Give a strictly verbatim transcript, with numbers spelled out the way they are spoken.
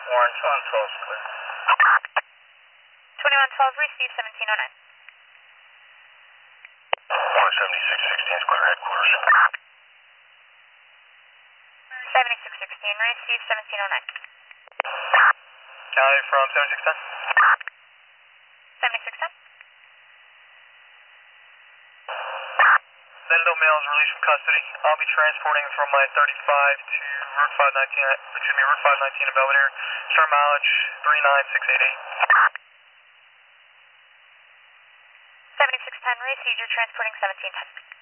Warren, twenty-one twelve is clear. twenty-one twelve, receive seventeen oh nine. Warren, seventy-six sixteen is clear headquarters. seventy-six sixteen, receive seventeen oh nine. County from seventy-six ten. seventy-six ten. Bendido male is released from custody. I'll be transporting from my thirty-five to Route five nineteen, excuse me, Route five nineteen in Belvedere. Start mileage three nine six eight eight. seventy-six ten, receive, you're transporting seventeen ten.